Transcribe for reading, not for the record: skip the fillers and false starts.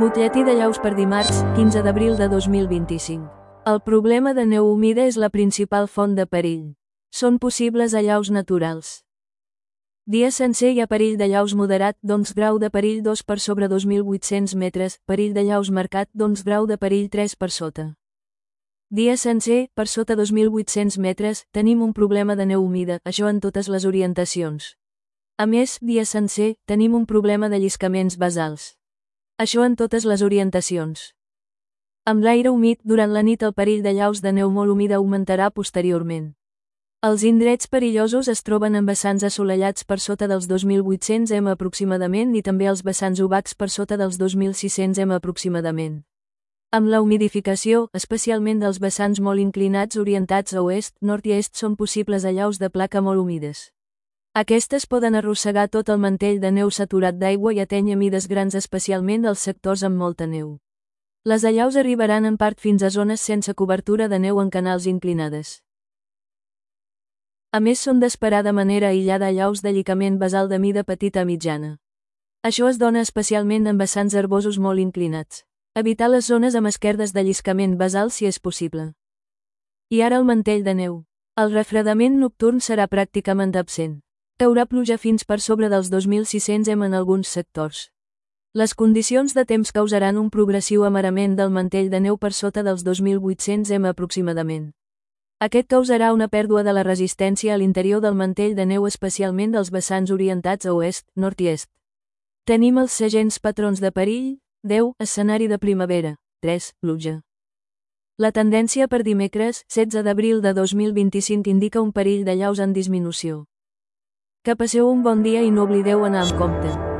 Butlletí de llaus per dimarts, 15 d'abril de 2025. El problema de neu humida és la principal font de perill. Són possibles allaus naturals. Dia sencer hi ha perill d'allaus moderat, doncs grau de perill 2 per sobre 2.800 metres, perill d'allaus marcat, doncs grau de perill 3 per sota. Dia sencer, per sota 2.800 metres, tenim un problema de neu humida, això en totes les orientacions. A més, dia sencer, tenim un problema de lliscaments basals. Això en totes les orientacions. Amb l'aire humit, durant la nit el perill d'allaus de neu molt humida augmentarà posteriorment. Els indrets perillosos es troben en vessants assolellats per sota dels 2.800 m aproximadament i també els vessants obacs per sota dels 2.600 m aproximadament. Amb la humidificació, especialment dels vessants molt inclinats orientats a oest, nord i est són possibles allaus de placa molt humides. Aquestes poden arrossegar tot el mantell de neu saturat d'aigua i atènyer mides grans especialment als sectors amb molta neu. Les allaus arribaran en part fins a zones sense cobertura de neu en canals inclinades. A més són d'esperar de manera aïllada allaus de llicament basal de mida petita a mitjana. Això es dona especialment en vessants herbosos molt inclinats. Evitar les zones amb esquerdes de lliscament basal si és possible. I ara el mantell de neu. El refredament nocturn serà pràcticament absent. Caurà pluja fins per sobre dels 2.600 m en alguns sectors. Les condicions de temps causaran un progressiu amarament del mantell de neu per sota dels 2.800 m aproximadament. Aquest causarà una pèrdua de la resistència a l'interior del mantell de neu especialment dels vessants orientats a oest, nord i est. Tenim els segents patrons de perill. 10. Escenari de primavera. 3. Pluja. La tendència per dimecres, 16 d'abril de 2025 indica un perill d'allaus en disminució. Que passeu un bon dia i no oblideu anar amb compte.